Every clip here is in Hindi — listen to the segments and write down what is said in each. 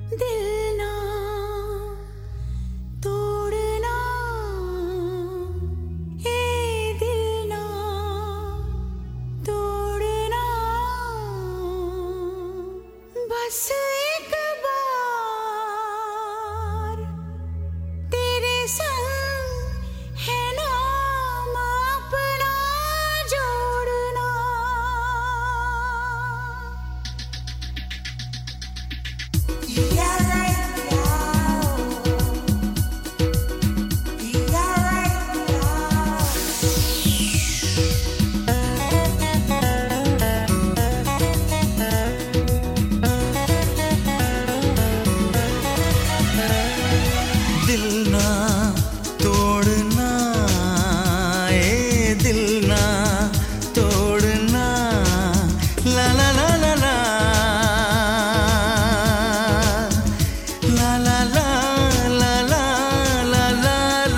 दिल ना तोड़ना, ए दिल ना तोड़ना, बस एक बार तेरे संग है नाम अपना जोड़ना। दिल ना तोड़ना, ए दिल ना तोड़ना, ला ला ला ला ला, ला ला ला ला ला ला ला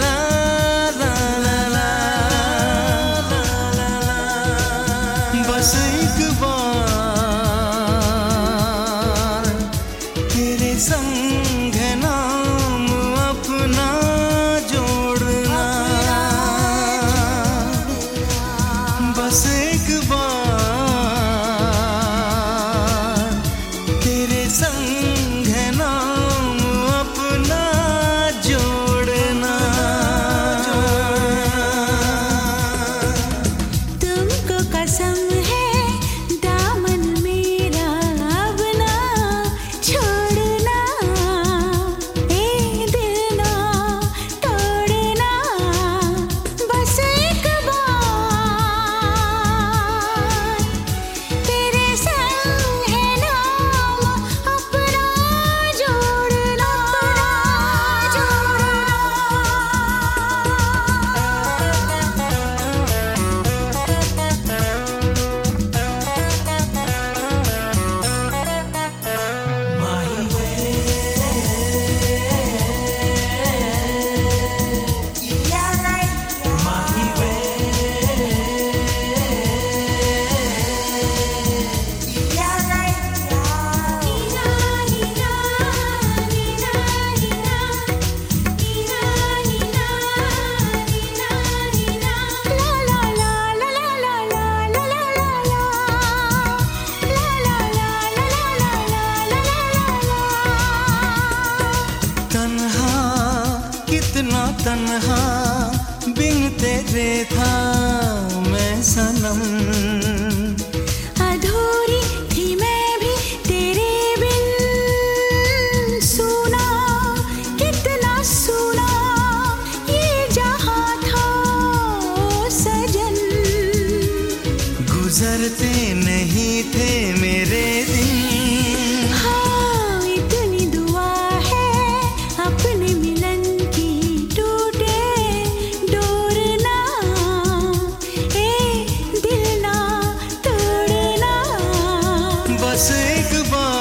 ला ला ला, बस एक बार तेरे संग है नाम अपना जोड़ना, बस एक बार तेरे संग है नाम अपना जोड़ना। तुमको कसम है दामन मेरा अब ना छोड़ना, ए दिल ना तोड़ना, बस एक बार तेरे संग है नाम अपना जोड़ना, तन्हा कितना तन्हा बिन तेरे था मैं सनम, अधूरी थी मैं भी तेरे बिन, सुना कितना सुना ये जहां था ओ सजन, गुजरते नहीं थे मेरे दिन, हाँ इतनी दुआ है अपने मिलन की टूटे डोर ना, ए दिल ना तोड़ना, बस एक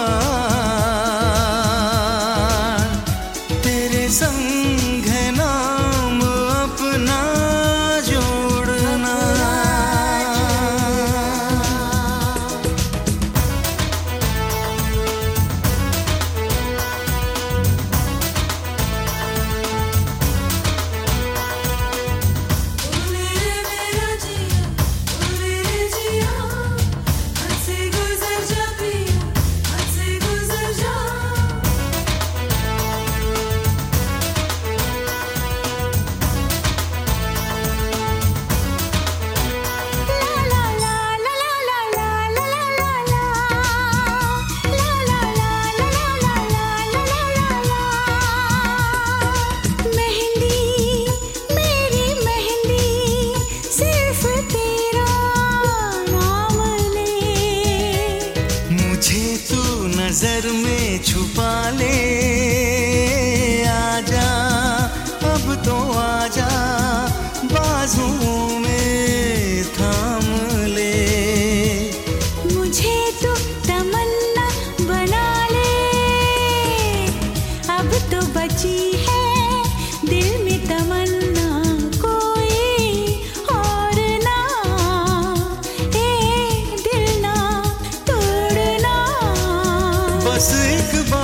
बार तेरे संग है नाम अपना जोड़ना। नजर में छुपा ले, आजा अब तो आजा बाजुओं में थाम ले, मुझे तो तमन्ना बना ले, अब तो बची है दिल में तमन्ना कोई और ना, ए दिल ना तोड़ना, बस एक बार